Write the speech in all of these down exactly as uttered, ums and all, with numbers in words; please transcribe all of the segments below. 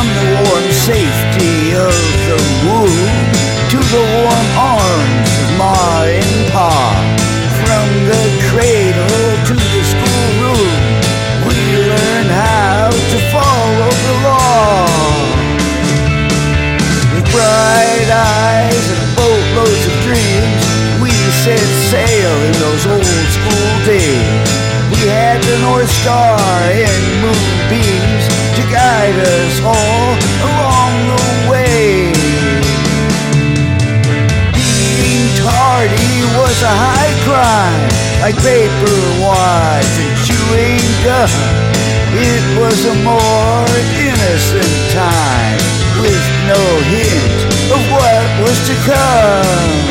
From the warm safety of the womb to the warm arms of Ma and Pa, from the cradle to the schoolroom, we learn how to follow the law. With bright eyes and boatloads of dreams, we set sail in those old school days. We had the North Star and moonbeams to guide us all along the way. Being tardy was a high crime, like paper wads and chewing gum. It was a more innocent time, with no hint of what was to come.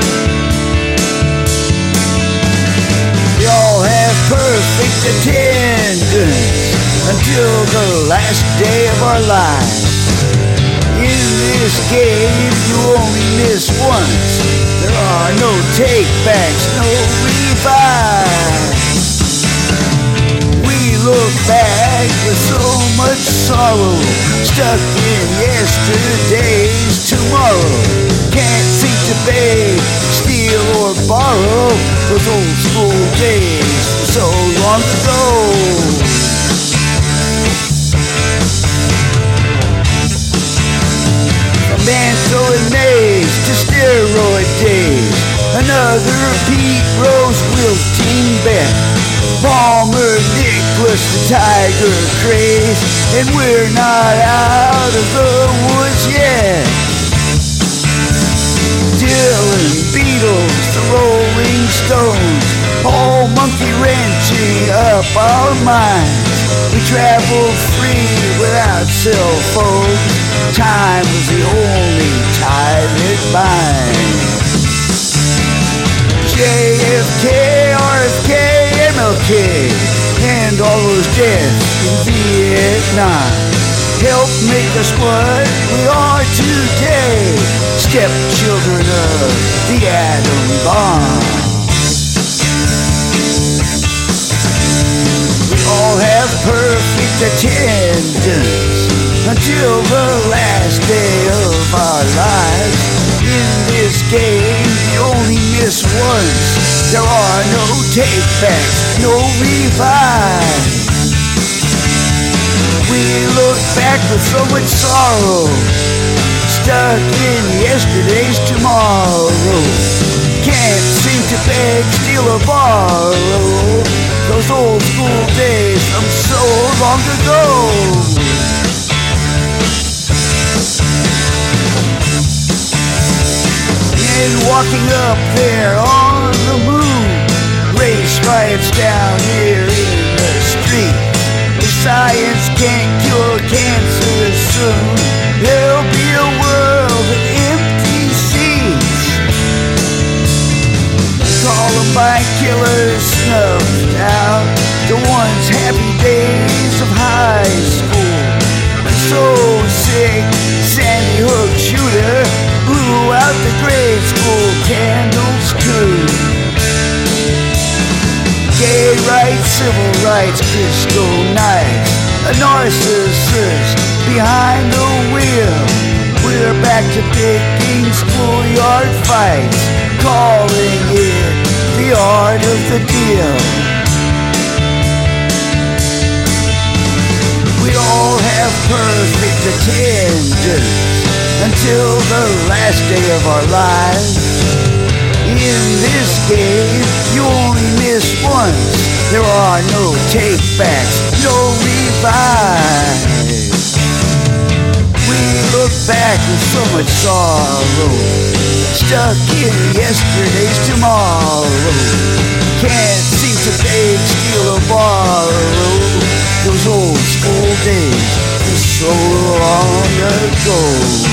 We all have perfect attendance until the last day of our lives. In this game, you only miss once. There are no take-backs, no revives. We look back with so much sorrow, stuck in yesterday's tomorrow. Can't seem to pay, steal or borrow those old school days so long ago. Mantle and maze to steroid days, another Pete Rose wilting bet, Palmer Nicholas the Tiger craze, and we're not out of the woods yet. Dylan, Beatles, the Rolling Stones, all monkey wrenching up our minds. We travel free without cell phones. Time was the only tie that binds. J F K, R F K, M L K, and all those deaths in Vietnam helped make us what we are today, stepchildren of the atom bomb. We all have perfect attendance until the last day of our lives. In this game, you only miss once. There are no take-backs, no revives. We look back with so much sorrow, stuck in yesterday's tomorrow. Can't seem to beg, steal or borrow those old school days from so long ago. And walking up there on the moon, race riots down here in the street. If science can't cure cancer soon, there'll be a world of empty seats. Columbine killers snuffed out the once happy days of high school. So sick, Sandy Hook shooter blew out the grade school candles too. Gay rights, civil rights, crystal knights, a narcissist behind the wheel. We're back to picking schoolyard fights, calling it the art of the deal. We all have perfect attendance until the last day of our lives. In this game, you only miss once. There are no take-backs, no revives. We look back with so much sorrow, stuck in yesterday's tomorrow. Can't seem to beg, steal or borrow those old school days from so long ago.